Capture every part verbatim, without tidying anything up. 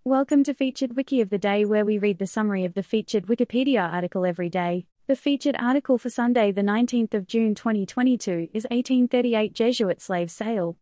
Welcome to Featured Wiki of the Day, where we read the summary of the featured Wikipedia article every day. The featured article for Sunday, the nineteenth of June twenty twenty-two, is eighteen thirty-eight Jesuit slave sale.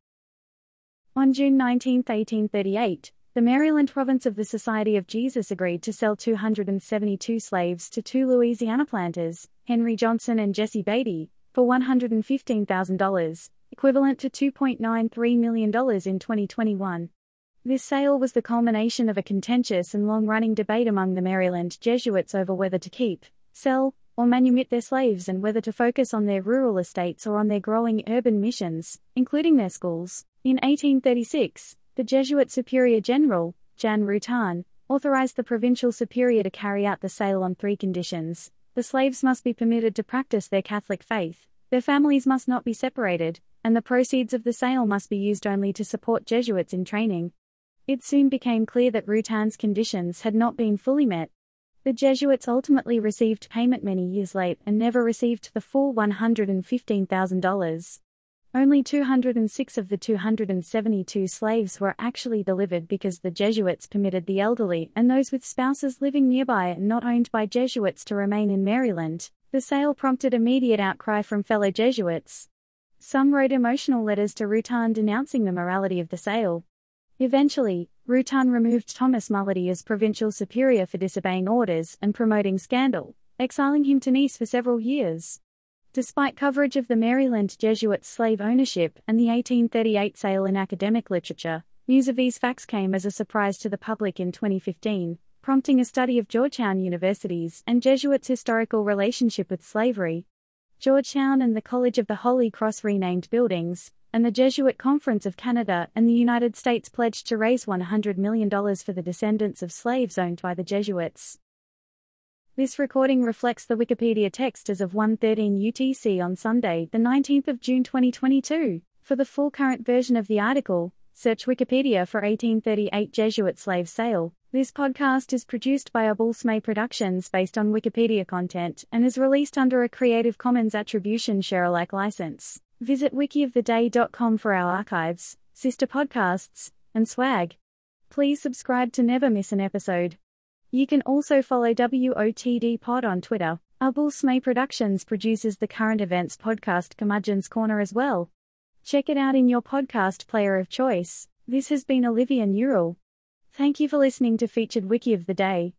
On June nineteenth, eighteen thirty-eight, the Maryland province of the Society of Jesus agreed to sell two hundred seventy-two slaves to two Louisiana planters, Henry Johnson and Jesse Beatty, for one hundred fifteen thousand dollars, equivalent to two point nine three million dollars in twenty twenty-one. This sale was the culmination of a contentious and long-running debate among the Maryland Jesuits over whether to keep, sell, or manumit their slaves, and whether to focus on their rural estates or on their growing urban missions, including their schools. In eighteen thirty-six, the Jesuit Superior General, Jan Routan, authorized the provincial superior to carry out the sale on three conditions. The slaves must be permitted to practice their Catholic faith, their families must not be separated, and the proceeds of the sale must be used only to support Jesuits in training. It soon became clear that Routan's conditions had not been fully met. The Jesuits ultimately received payment many years late and never received the full one hundred fifteen thousand dollars. Only two hundred six of the two hundred seventy-two slaves were actually delivered because the Jesuits permitted the elderly and those with spouses living nearby and not owned by Jesuits to remain in Maryland. The sale prompted immediate outcry from fellow Jesuits. Some wrote emotional letters to Routan denouncing the morality of the sale. Eventually, Routan removed Thomas Mulledy as provincial superior for disobeying orders and promoting scandal, exiling him to Nice for several years. Despite coverage of the Maryland Jesuit slave ownership and the eighteen thirty-eight sale in academic literature, news of these facts came as a surprise to the public in twenty fifteen, prompting a study of Georgetown University's and Jesuits' historical relationship with slavery. Georgetown and the College of the Holy Cross renamed buildings, and the Jesuit Conference of Canada and the United States pledged to raise one hundred million dollars for the descendants of slaves owned by the Jesuits. This recording reflects the Wikipedia text as of one thirteen U T C on Sunday, the nineteenth of June twenty twenty-two. For the full current version of the article, search Wikipedia for eighteen thirty-eight Jesuit slave sale. This podcast is produced by Abulsme Productions based on Wikipedia content and is released under a Creative Commons Attribution Share-alike license. Visit wiki of the day dot com for our archives, sister podcasts, and swag. Please subscribe to never miss an episode. You can also follow W O T D Pod on Twitter. Abulsme Productions produces the current events podcast Curmudgeon's Corner as well. Check it out in your podcast player of choice. This has been Olivia Newell. Thank you for listening to Featured Wiki of the Day.